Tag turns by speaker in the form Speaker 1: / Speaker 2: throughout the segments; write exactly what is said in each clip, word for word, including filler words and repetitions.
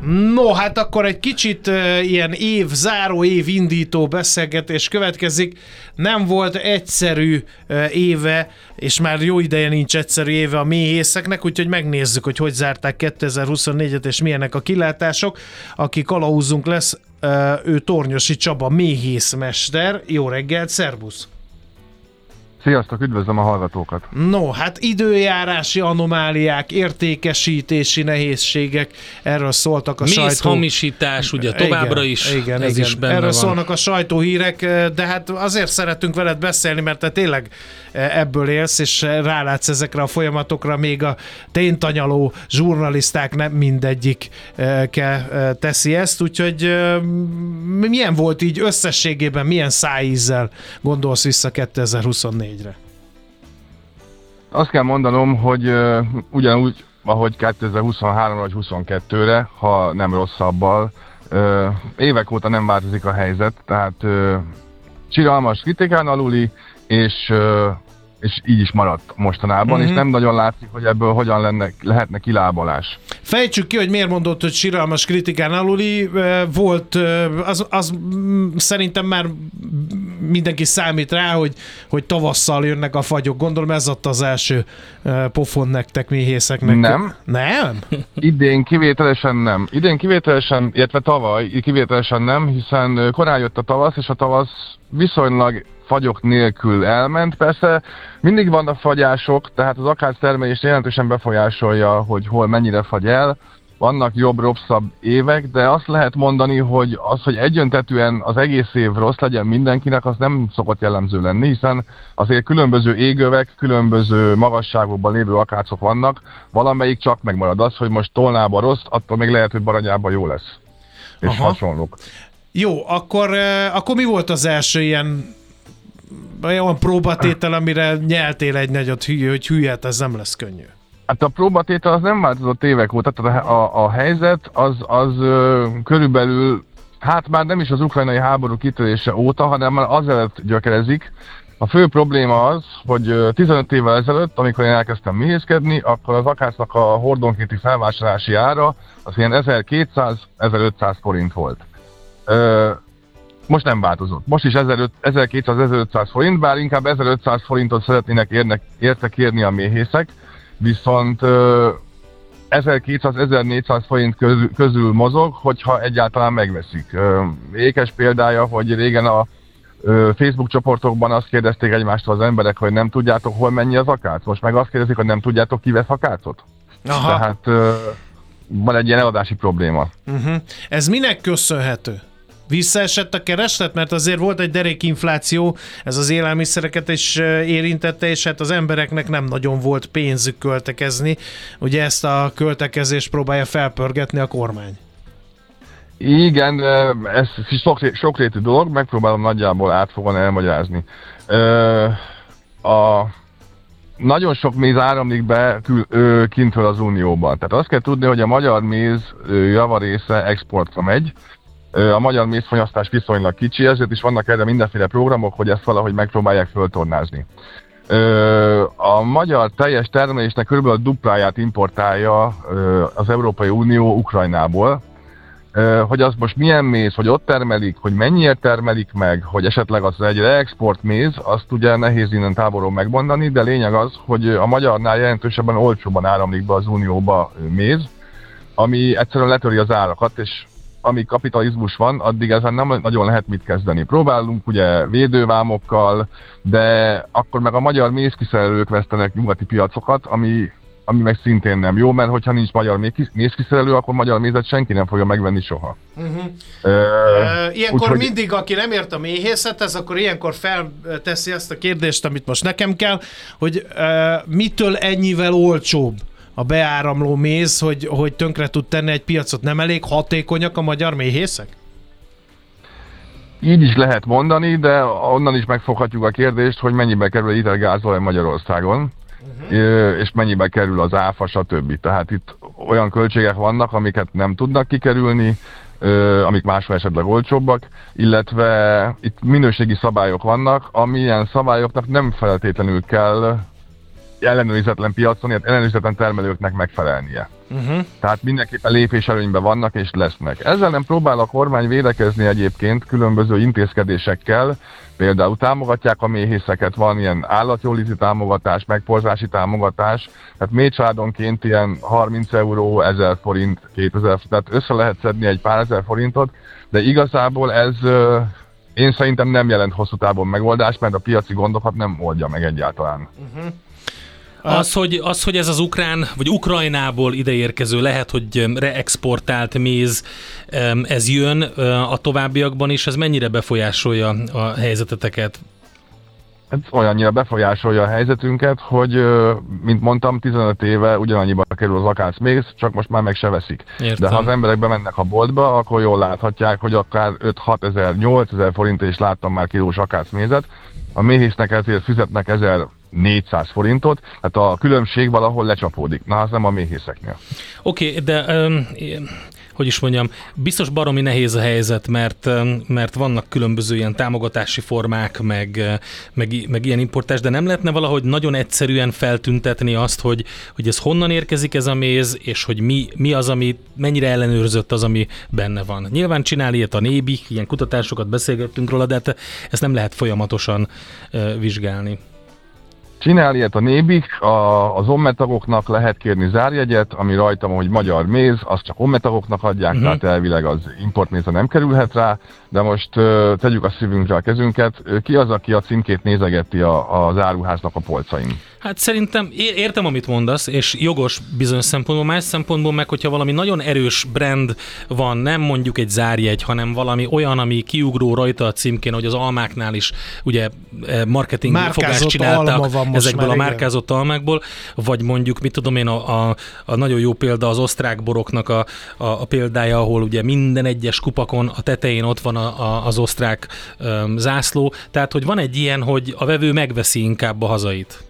Speaker 1: No, hát akkor egy kicsit uh, ilyen év, záró év indító beszélgetés következik. Nem volt egyszerű uh, éve, és már jó ideje nincs egyszerű éve a méhészeknek, úgyhogy megnézzük, hogy hogy zárták kétezer-huszonnégyet, és milyenek a kilátások. Aki kalauzunk lesz, uh, ő Tornyosi Csaba, méhészmester. Jó reggelt, szervusz!
Speaker 2: Sziasztok, üdvözlöm a hallgatókat!
Speaker 1: No, hát időjárási anomáliák, értékesítési nehézségek, erről szóltak a sajtó...
Speaker 3: Mézhamisítás, ugye továbbra
Speaker 1: igen,
Speaker 3: is,
Speaker 1: igen,
Speaker 3: ez
Speaker 1: igen.
Speaker 3: is benne
Speaker 1: Erről
Speaker 3: van.
Speaker 1: szólnak a sajtóhírek, de hát azért szeretünk veled beszélni, mert te tényleg ebből élsz, és rálátsz ezekre a folyamatokra, még a téntanyaló zsurnaliszták nem mindegyikkel teszi ezt, úgyhogy milyen volt így összességében, milyen szájízzel gondolsz vissza kétezer-huszonnégyre?
Speaker 2: Azt kell mondanom, hogy uh, ugyanúgy, ahogy kétezer-huszonháromra vagy huszonkettőre, ha nem rosszabbal, uh, évek óta nem változik a helyzet, tehát uh, csiralmas, kritikán aluli, és, uh, és így is maradt mostanában, uh-huh. és nem nagyon látszik, hogy ebből hogyan lenne, lehetne kilábalás.
Speaker 1: Fejtsük ki, hogy miért mondod, hogy siralmas, kritikán aluli volt, az, az szerintem már mindenki számít rá, hogy, hogy tavasszal jönnek a fagyok. Gondolom ez adta az első pofon nektek, méhészeknek.
Speaker 2: Nem.
Speaker 1: Nem?
Speaker 2: Idén kivételesen nem. Idén kivételesen, illetve tavaly kivételesen nem, hiszen korán jött a tavasz, és a tavasz viszonylag fagyok nélkül elment. Persze mindig vannak fagyások, tehát az akáctermelést jelentősen befolyásolja, hogy hol mennyire fagy el. Vannak jobb-rosszabb évek, de azt lehet mondani, hogy az, hogy egyöntetűen az egész év rossz legyen mindenkinek, az nem szokott jellemző lenni, hiszen azért különböző égövek, különböző magasságokban lévő akácok vannak, valamelyik csak megmarad. Az, hogy most Tolnában rossz, attól még lehet, hogy Baranyában jó lesz. És
Speaker 1: aha.
Speaker 2: hasonlók.
Speaker 1: Jó, akkor, akkor mi volt az első ilyen olyan próbatétel, amire nyeltél egy nagyot, hogy hű, hát ez nem lesz könnyű?
Speaker 2: Hát a próbatétel az nem változott évek óta, tehát a, a, a helyzet az, az ö, körülbelül, hát már nem is az ukrajnai háború kitörése óta, hanem már azelőtt gyökerezik. A fő probléma az, hogy tizenöt évvel ezelőtt, amikor én elkezdtem méhészkedni, akkor az akácnak a hordonkénti felvásárlási ára az ilyen ezerkétszáz-ezerötszáz forint volt. Ö, Most nem változott. Most is ezerkétszáz-ezerötszáz forint, bár inkább ezerötszáz forintot szeretnének érnek, érte kérni a méhészek, viszont ezerkétszáz-ezernégyszáz forint közül, közül mozog, hogyha egyáltalán megveszik. Ékes példája, hogy régen a Facebook csoportokban azt kérdezték egymástól az emberek, hogy nem tudjátok, hol mennyi az akác. Most meg azt kérdezik, hogy nem tudjátok, ki vesz akácot.
Speaker 1: Aha.
Speaker 2: Tehát van egy ilyen eladási probléma.
Speaker 1: Uh-huh. Ez minek köszönhető? Visszaesett a kereslet, mert azért volt egy derék infláció, ez az élelmiszereket is érintette, és hát az embereknek nem nagyon volt pénzük költekezni. Ugye ezt a költekezést próbálja felpörgetni a kormány.
Speaker 2: Igen, ez sokrétű dolog, megpróbálom nagyjából átfogóan elmagyarázni. A nagyon sok méz áramlik be kül, kintről az Unióban. Tehát azt kell tudni, hogy a magyar méz javarésze exportra megy. A magyar mézfogyasztás viszonylag kicsi, ezért is vannak erre mindenféle programok, hogy ezt valahogy megpróbálják föltornázni. A magyar teljes termelésnek körülbelül a dupláját importálja az Európai Unió Ukrajnából. Hogy az most milyen méz, hogy ott termelik, hogy mennyiért termelik meg, hogy esetleg az egy reexport méz, azt ugye nehéz innen távolról megmondani, de lényeg az, hogy a magyarnál jelentősebben olcsóban áramlik be az Unióba méz, ami egyszerűen letöri az árakat, és amíg kapitalizmus van, addig ezen nem nagyon lehet mit kezdeni. Próbálunk ugye védővámokkal, de akkor meg a magyar mézkiszerelők vesztenek nyugati piacokat, ami, ami meg szintén nem jó, mert hogyha nincs magyar mézkiszerelő, akkor magyar mézet senki nem fogja megvenni soha. Uh-huh.
Speaker 1: Uh, uh, ilyenkor
Speaker 2: úgy,
Speaker 1: mindig, aki nem ért a méhészethez, akkor ilyenkor felteszi ezt a kérdést, amit most nekem kell, hogy uh, mitől ennyivel olcsóbb a beáramló méz, hogy, hogy tönkre tud tenni egy piacot. Nem elég hatékonyak a magyar méhészek?
Speaker 2: Így is lehet mondani, de onnan is megfoghatjuk a kérdést, hogy mennyibe kerül egy liter gázolaj Magyarországon, uh-huh. és mennyibe kerül az áfa, stb. Tehát itt olyan költségek vannak, amiket nem tudnak kikerülni, amik máshol esetleg olcsóbbak, illetve itt minőségi szabályok vannak, amilyen szabályoknak nem feltétlenül kell ellenőrizetlen piacon, ilyen ellenőrizetlen termelőknek megfelelnie. Uh-huh. Tehát mindenképpen lépéselőnyben vannak és lesznek. Ezzel nem próbál a kormány védekezni egyébként különböző intézkedésekkel, például támogatják a méhészeket, van ilyen állatjóléti támogatás, megporzási támogatás, tehát méhcsaládonként ilyen harminc euró, ezer forint, kétezer, tehát össze lehet szedni egy pár ezer forintot, de igazából ez én szerintem nem jelent hosszú távon megoldást, mert a piaci gondokat nem oldja meg egyáltalán.
Speaker 3: Uh-huh. Az, hogy, az, hogy ez az ukrán, vagy Ukrajnából ideérkező, lehet, hogy reexportált méz, ez jön a továbbiakban is, ez mennyire befolyásolja a helyzeteteket?
Speaker 2: Ez olyannyira befolyásolja a helyzetünket, hogy, mint mondtam, tizenöt éve ugyanannyiba kerül az akácméz, csak most már meg se veszik.
Speaker 3: Értem.
Speaker 2: De ha az emberek bemennek a boltba, akkor jól láthatják, hogy akár öt-hat ezer, nyolc ezer forint is láttam már kilós akácmézet. A méhésznek ezért fizetnek ezernégyszáz forintot, tehát a különbség valahol lecsapódik. Na, az nem a méhészeknél.
Speaker 3: Oké, okay, de... Um, hogy is mondjam, biztos baromi nehéz a helyzet, mert, mert vannak különböző ilyen támogatási formák, meg, meg, meg ilyen importás, de nem lehetne valahogy nagyon egyszerűen feltüntetni azt, hogy, hogy ez honnan érkezik ez a méz, és hogy mi, mi az, ami, mennyire ellenőrzött az, ami benne van. Nyilván csinál ilyet a Nébi, ilyen kutatásokat beszélgettünk róla, de ezt nem lehet folyamatosan uh, vizsgálni.
Speaker 2: Csinál ilyet a Nébik, a, az ommetagoknak lehet kérni zárjegyet, ami rajtam, hogy magyar méz, azt csak ommetagoknak adják, uh-huh. tehát elvileg az importmézre nem kerülhet rá, de most uh, tegyük a szívünkre a kezünket, ki az, aki a címkét nézegeti a, az áruháznak a polcain?
Speaker 3: Hát szerintem értem, amit mondasz, és jogos bizonyos szempontból, más szempontból meg, hogyha valami nagyon erős brand van, nem mondjuk egy zárjegy, hanem valami olyan, ami kiugró rajta a címkén, hogy az almáknál is ugye marketing fogást csináltak ezekből a márkázott almákból, vagy mondjuk, mit tudom én, a, a, a nagyon jó példa az osztrák boroknak a, a, a példája, ahol ugye minden egyes kupakon a tetején ott van a, a, az osztrák um, zászló, tehát hogy van egy ilyen, hogy a vevő megveszi inkább a hazait.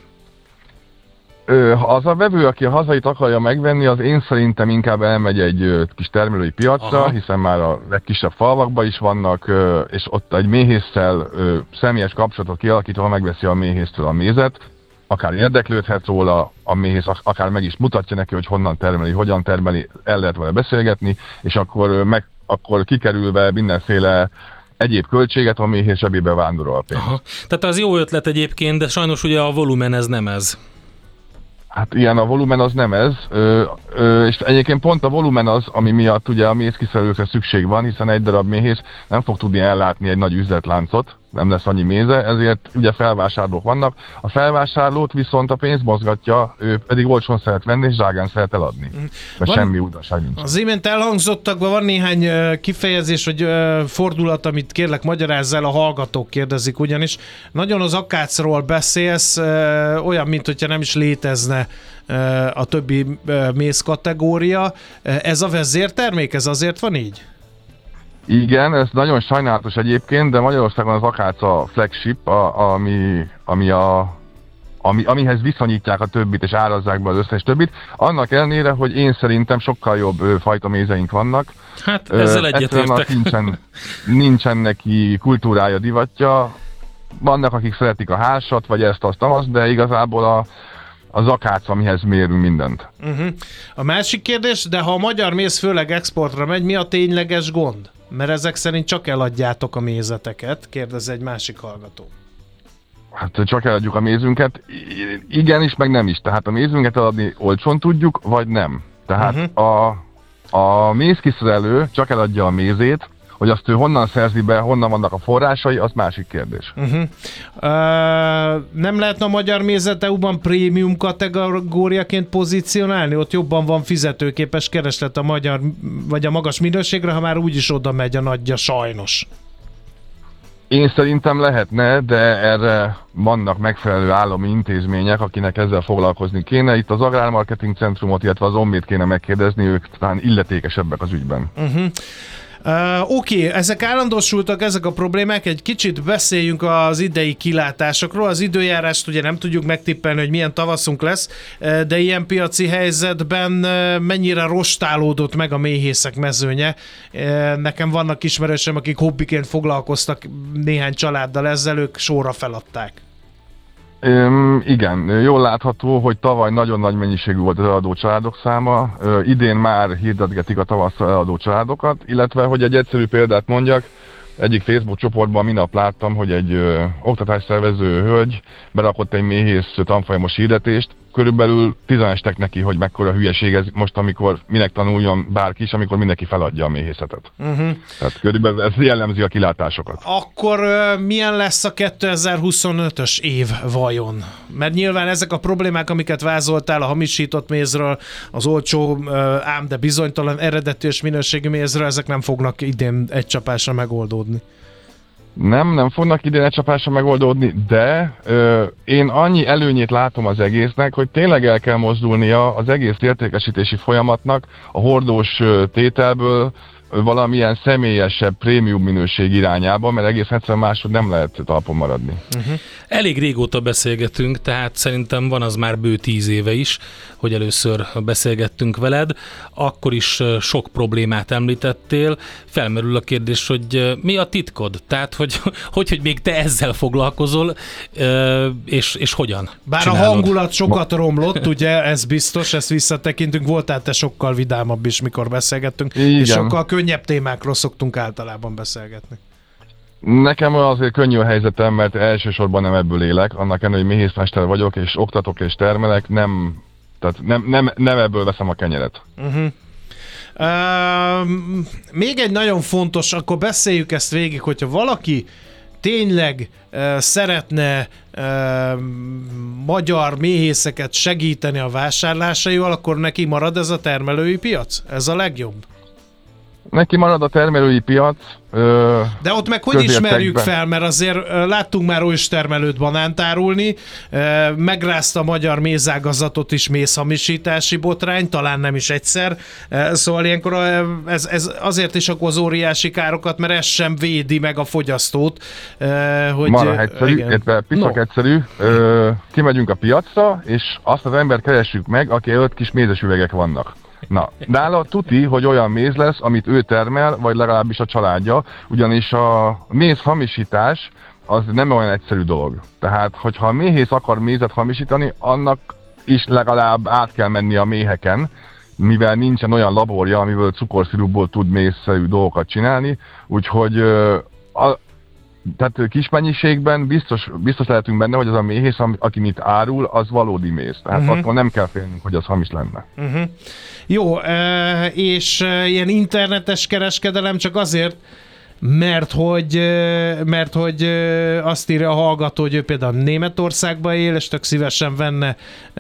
Speaker 2: Az a vevő, aki a hazait akarja megvenni, az én szerintem inkább elmegy egy kis termelői piacra, aha. hiszen már a legkisebb falvakban is vannak, és ott egy méhésszel személyes kapcsolatot kialakítva megveszi a méhésztől a mézet, akár érdeklődhet róla, a méhész akár meg is mutatja neki, hogy honnan termeli, hogyan termeli, el lehet vele beszélgetni, és akkor, meg, akkor kikerülve mindenféle egyéb költséget a méhész zsebébe vándorol pénz. Aha.
Speaker 3: Tehát az jó ötlet egyébként, de sajnos ugye a volumen ez nem ez.
Speaker 2: Hát ilyen a volumen az nem ez, ö, ö, és egyébként pont a volumen az, ami miatt ugye a mézkiszerelőkre szükség van, hiszen egy darab méhész nem fog tudni ellátni egy nagy üzletláncot, nem lesz annyi méze, ezért ugye felvásárlók vannak. A felvásárlót viszont a pénz mozgatja, ő pedig olcsón szeret venni, és drágán szeret eladni. Mert semmi újdonság nincs.
Speaker 1: Az imént elhangzottakban van néhány kifejezés, vagy fordulat, amit kérlek magyarázz el, a hallgatók kérdezik, ugyanis nagyon az akácról beszélsz, olyan, mint hogyha nem is létezne a többi méz kategória. Ez a vezértermék, ez azért van így?
Speaker 2: Igen, ez nagyon sajnálatos egyébként, de Magyarországon az akác a flagship, a, ami, ami a, ami, amihez viszonyítják a többit és árazzák be az összes többit. Annak ellenére, hogy én szerintem sokkal jobb ö, fajta mézeink vannak.
Speaker 3: Hát ezzel egyetértek.
Speaker 2: Nincsen, nincsen neki kultúrája, divatja. Vannak, akik szeretik a hársat, vagy ezt, azt, azt, de igazából a az akác, amihez mérünk mindent.
Speaker 1: Uh-huh. A másik kérdés, de ha a magyar méz főleg exportra megy, mi a tényleges gond? Mert ezek szerint csak eladjátok a mézeteket, kérdez egy másik hallgató.
Speaker 2: Hát csak eladjuk a mézünket, igen is, meg nem is. Tehát a mézünket eladni olcsón tudjuk, vagy nem. Tehát uh-huh. a, a mézkiszerelő csak eladja a mézét, hogy azt ő honnan szerzi be, honnan vannak a forrásai, az másik kérdés.
Speaker 1: Uh-huh. Uh, nem lehetne a magyar mézet é u-ban prémium kategóriaként pozícionálni? Ott jobban van fizetőképes kereslet a magyar, vagy a magas minőségre, ha már úgyis oda megy a nagyja, sajnos.
Speaker 2: Én szerintem lehetne, de erre vannak megfelelő állami intézmények, akinek ezzel foglalkozni kéne. Itt az Agrármarketing Centrumot, illetve az Ommét kéne megkérdezni, ők talán illetékesebbek az ügyben.
Speaker 1: Uh-huh. Uh, Oké, okay, ezek állandósultak, ezek a problémák, egy kicsit beszéljünk az idei kilátásokról. Az időjárást ugye nem tudjuk megtippelni, hogy milyen tavaszunk lesz, de ilyen piaci helyzetben mennyire rostálódott meg a méhészek mezőnye. Nekem vannak ismerősöm, akik hobbiként foglalkoztak néhány családdal ezzel, ők sorra feladták.
Speaker 2: Üm, igen, jól látható, hogy tavaly nagyon nagy mennyiségű volt az eladó családok száma, Ö, idén már hirdetgetik a tavasszal eladó családokat, illetve, hogy egy egyszerű példát mondjak, egyik Facebook csoportban minap láttam, hogy egy ö, oktatásszervező hölgy berakott egy méhész tanfolyamos hirdetést, körülbelül tizenestek neki, hogy mekkora hülyeség ez most, amikor minek tanuljon bárki is, amikor mindenki feladja a méhészetet. Uh-huh. Tehát körülbelül ez jellemzi a kilátásokat.
Speaker 1: Akkor uh, milyen lesz a kétezer-huszonötös év vajon? Mert nyilván ezek a problémák, amiket vázoltál a hamisított mézről, az olcsó, uh, ám de bizonytalan eredetű és minőségű mézről, ezek nem fognak idén egy csapásra megoldódni.
Speaker 2: Nem, nem fognak idén egy csapásra megoldódni, de ö, én annyi előnyét látom az egésznek, hogy tényleg el kell mozdulnia az egész értékesítési folyamatnak a hordós ö, tételből ö, valamilyen személyesebb, prémium minőség irányába, mert egész egyszerűen máshogy nem lehet talpon maradni.
Speaker 3: Uh-huh. Elég régóta beszélgetünk, tehát szerintem van az már bő tíz éve is, hogy először beszélgettünk veled. Akkor is sok problémát említettél. Felmerül a kérdés, hogy mi a titkod? Tehát, hogy, hogy, hogy még te ezzel foglalkozol, és, és hogyan
Speaker 1: Bár
Speaker 3: csinálod?
Speaker 1: A hangulat sokat romlott, ugye, ez biztos, ezt visszatekintünk. Voltál te sokkal vidámabb is, mikor beszélgettünk,
Speaker 2: Igen.
Speaker 1: és sokkal könnyebb témákról szoktunk általában beszélgetni.
Speaker 2: Nekem azért könnyű a helyzetem, mert elsősorban nem ebből élek, annak ellenére, hogy méhészmester vagyok, és oktatok és termelek, nem, tehát nem, nem, nem ebből veszem a kenyeret.
Speaker 1: Uh-huh. Uh, még egy nagyon fontos, akkor beszéljük ezt végig, hogyha valaki tényleg uh, szeretne uh, magyar méhészeket segíteni a vásárlásaival, akkor neki marad ez a termelői piac? Ez a legjobb? Neki
Speaker 2: marad a termelői piac. Ö,
Speaker 1: De ott meg hogy ismerjük fel, mert azért ö, láttunk már őstermelőt banánt árulni, ö, megrázta a magyar mézágazatot is mézhamisítási botrány, talán nem is egyszer, ö, szóval ilyenkor ö, ez, ez azért is okoz óriási károkat, mert ez sem védi meg a fogyasztót. Ö, hogy,
Speaker 2: Marha egyszerű, illetve piszak no. egyszerű, ö, kimegyünk a piacra, és azt az embert keressük meg, aki előtt kis mézes üvegek vannak. Na, nála tuti, hogy olyan méz lesz, amit ő termel, vagy legalábbis a családja, ugyanis a méz hamisítás az nem olyan egyszerű dolog. Tehát, hogyha a méhész akar mézet hamisítani, annak is legalább át kell menni a méheken, mivel nincsen olyan laborja, amiből cukorszirupból tud mézszerű dolgokat csinálni, úgyhogy a, tehát kis mennyiségben biztos, biztos lehetünk benne, hogy az a méhész, aki mit árul, az valódi méz. Tehát uh-huh. attól nem kell félnünk, hogy az hamis lenne.
Speaker 1: Uh-huh. Jó, és ilyen internetes kereskedelem csak azért, mert hogy, mert hogy azt írja a hallgató, hogy ő például Németországban él, és tök szívesen venne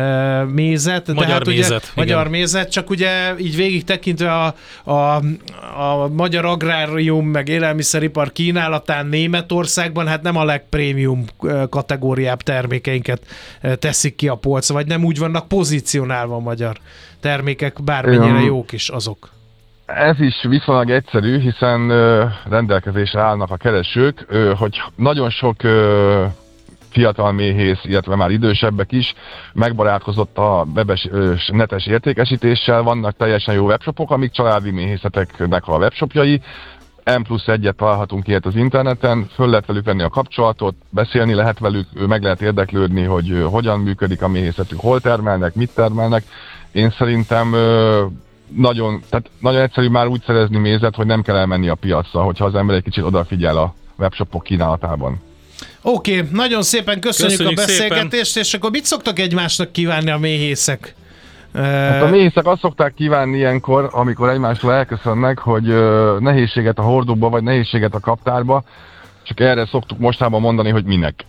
Speaker 1: mézet.
Speaker 3: Magyar
Speaker 1: hát
Speaker 3: mézet.
Speaker 1: Ugye, magyar mézet, csak ugye így végig tekintve a, a, a magyar agrárium meg élelmiszeripar kínálatán Németországban, hát nem a legprémium kategóriább termékeinket teszik ki a polcra, vagy nem úgy vannak pozícionálva a magyar termékek, bármennyire jók is azok.
Speaker 2: Ez is viszonylag egyszerű, hiszen ö, rendelkezésre állnak a keresők, ö, hogy nagyon sok ö, fiatal méhész, illetve már idősebbek is megbarátkozott a webes, ö, netes értékesítéssel, vannak teljesen jó webshopok, amik családi méhészeteknek a webshopjai, M plusz egyet találhatunk ilyet az interneten, föl lehet velük venni a kapcsolatot, beszélni lehet velük, meg lehet érdeklődni, hogy ö, hogyan működik a méhészetük, hol termelnek, mit termelnek. Én szerintem ö, Nagyon, tehát nagyon egyszerű már úgy szerezni mézet, hogy nem kell elmenni a piacra, hogyha az ember egy kicsit odafigyel a webshopok kínálatában.
Speaker 1: Oké, okay, nagyon szépen köszönjük, köszönjük a beszélgetést, szépen. És akkor mit szoktak egymásnak kívánni a méhészek?
Speaker 2: Hát a méhészek azt szokták kívánni ilyenkor, amikor egymástól elköszönnek, hogy nehézséget a hordóba, vagy nehézséget a kaptárba, csak erre szoktuk mostában mondani, hogy minek.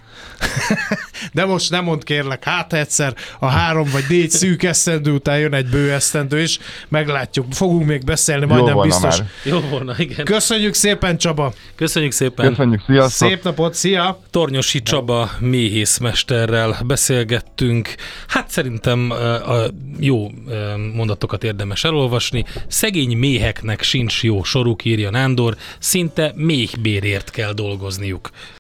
Speaker 1: De most nem mondd kérlek, hát egyszer a három vagy négy szűk esztendő után jön egy bő esztendő is, meglátjuk, fogunk még beszélni, majdnem biztos.
Speaker 3: Már. Jó volna, igen.
Speaker 1: Köszönjük szépen, Csaba!
Speaker 3: Köszönjük szépen!
Speaker 2: Köszönjük, sziasztok!
Speaker 1: Szép napot, szia!
Speaker 3: Tornyosi Csaba méhészmesterrel beszélgettünk. Hát szerintem a jó mondatokat érdemes elolvasni. Szegény méheknek sincs jó soruk, írja Nándor, szinte méhbérért kell dolgozniuk.